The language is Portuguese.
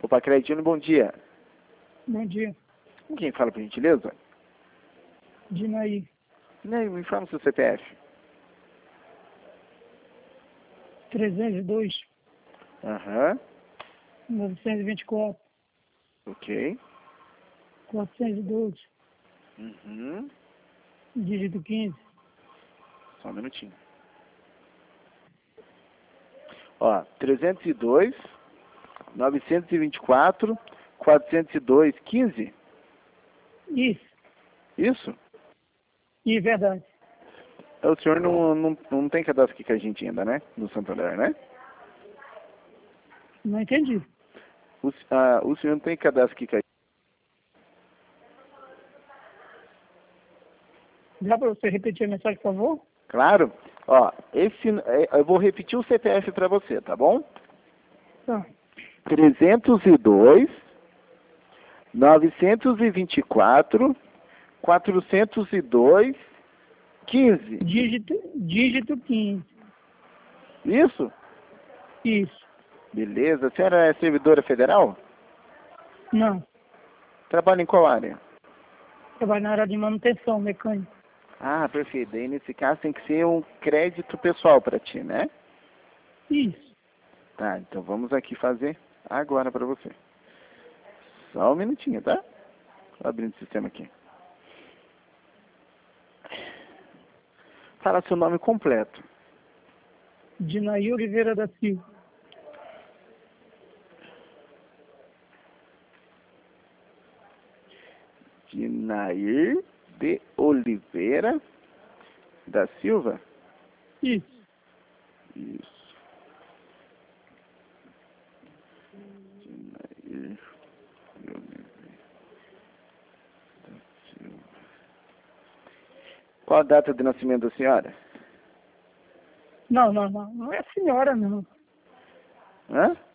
Opa, Credino, bom dia. Bom dia. Com quem fala, por gentileza? Dinaí. Dinaí, me informa o seu CPF. 302, Aham, 924, ok. 412, Uhum, dígito 15. só um minutinho. Ó, 302, 924, 402, 15? Isso. Isso? E verdade. O senhor não tem cadastro aqui com a gente ainda, né? No Santander, né? Não entendi. O senhor não tem cadastro aqui com a gente. Dá para você repetir a mensagem, por favor? Claro. Ó, eu vou repetir o CPF para você, tá bom? Tá. 302, 924, 402, 15. Dígito 15. Isso? Isso. Beleza. A senhora é servidora federal? Não. Trabalha em qual área? Trabalho na área de manutenção mecânica. Ah, perfeito. Daí, nesse caso, tem que ser um crédito pessoal para ti, né? Isso. Tá, então vamos aqui fazer agora para você. Só um minutinho, tá? Tô abrindo o sistema aqui. Fala seu nome completo. Dinaí Oliveira da Silva. Dinair de Oliveira da Silva? Isso. Isso. Dinair de Oliveira da Silva. Qual a data de nascimento da senhora? Não. Não é senhora, não. Hã?